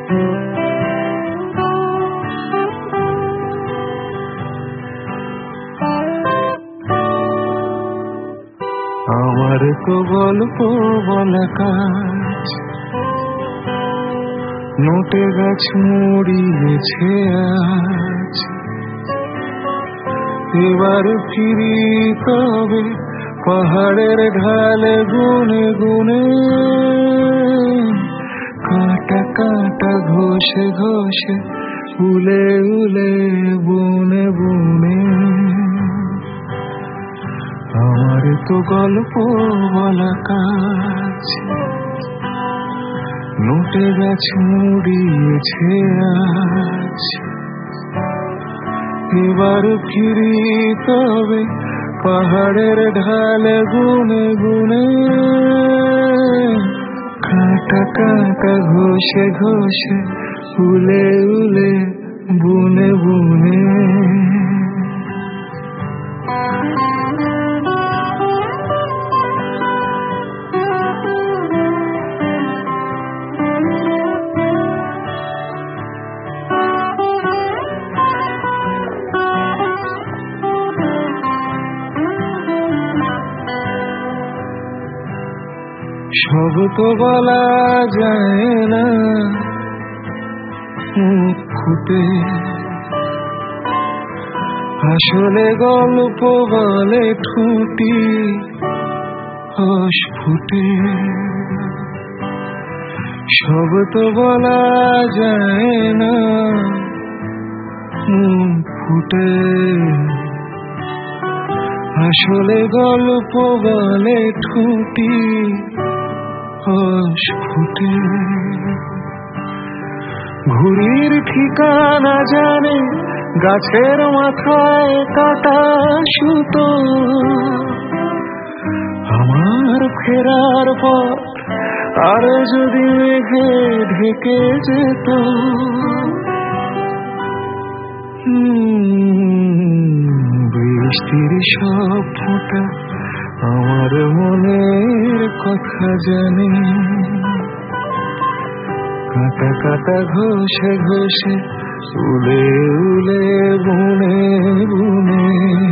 আমার তো গল্প বলা কাজ, নোটে গাছ মুড়িয়েছে আজ। এবার ফিরি তবে পাহাড়ের ঢালে গুনে গুনে, কাঁটা কাঁটা ঘষে ঘষে, উলে উলে বুনে বুনে। আমার তো গল্প বলা কাজ, নোটে গাছ মুড়িয়েছে আজ। এবার ফিরি তবে পাহাড়ের ঢালে গুনে গুনে, কাঁটা কাঁটা ঘষে ঘষে, উলে উলে বুনে বুনে। সব তো বলা যায় না মুখ ফুটে, আসলে গল্প বলে ঠুটি অস্ফুটে। সব তো বলা যায় না মুখ ফুটে, আসলে গল্প বলে ঠুটি অস্ফুটে। ঘুড়ির ঠিকানা জানে গাছের মাথায় কাটা সুতো, আমার ফেরার পথ আর যদি মেঘে ঢেকে যেত, বৃষ্টির সব ফোঁটা আমার মনের কথা জানে, কাঁটা কাঁটা ঘষে ঘষে, উলে উলে বুনে বুনে।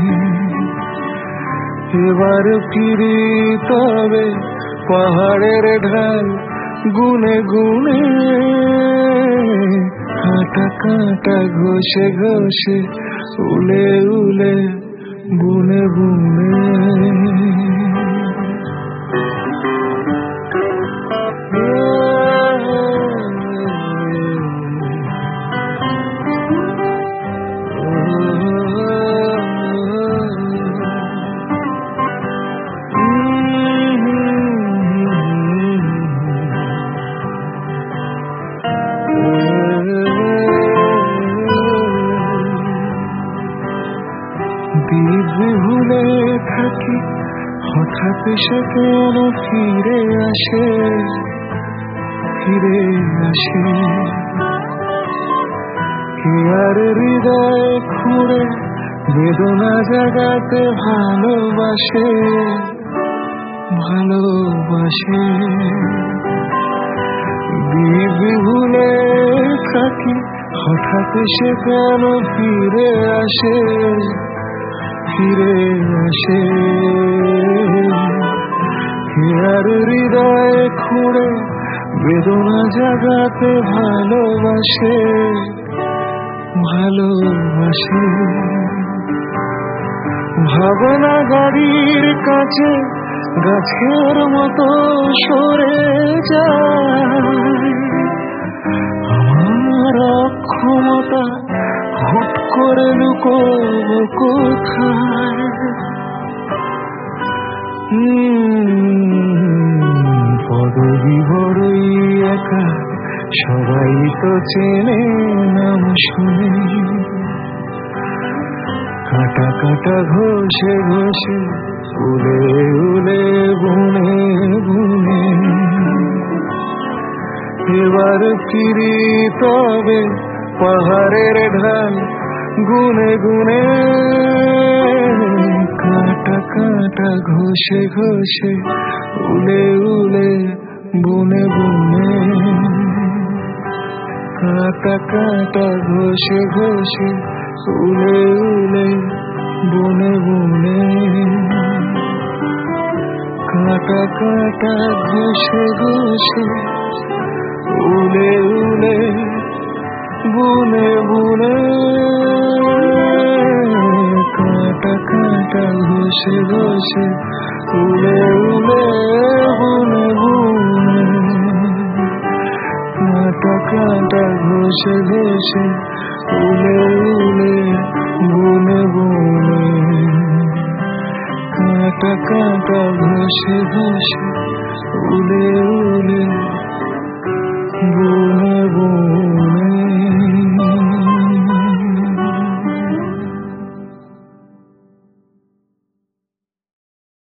এবার ফিরি তবে পাহাড়ের ঢাল গুনে গুনে, কাঁটা কাঁটা ঘষে ঘষে, উলে উলে বুনে বুনে। দিব্যি ভুলে থাকি হঠাৎ সে কেন ফিরে আসে, ফিরে আসে। কে আর হৃদয় খুঁড়ে বেদনা জাগাতে ভালোবাসে, ভালোবাসে। দিব্যি ভুলে থাকি হঠাৎ সে কেন ফিরে আসে, ফিরে আসে। আর হৃদয় খুঁড়ে বেদনা জাগাতে ভালোবাসে, ভালোবাসে। ভাবনা গাড়ির কাছে গাছের মতো সরে যায়, আমার অক্ষমতা হুট করে লুকোব কোথায়। পদবী বড়ই একা, সবাই তো চেনে নাম শুনে, কাঁটা কাঁটা ঘষে ঘষে, উলে উলে বুনে বুনে। এবার ফিরি তবে পাহাড়ের ঢাল গুনে গুনে, কাঁটা কাঁটা ঘষে ঘষে, উলে উলে বুনে বুনে। কাঁটা কাঁটা ঘষে ঘষে উলে উলে বনে বনে কাঁটা কাঁটা ঘষে ঘষে উলে উলে বনে বনে কাঁটা কাঁটা ঘষে ঘষে উলে উলে বনে বনে কাঁটা কাঁটা ঘষে ঘষে উলে উলে বনে বনে কাঁটা কাঁটা ঘষে ঘষে উলে উলে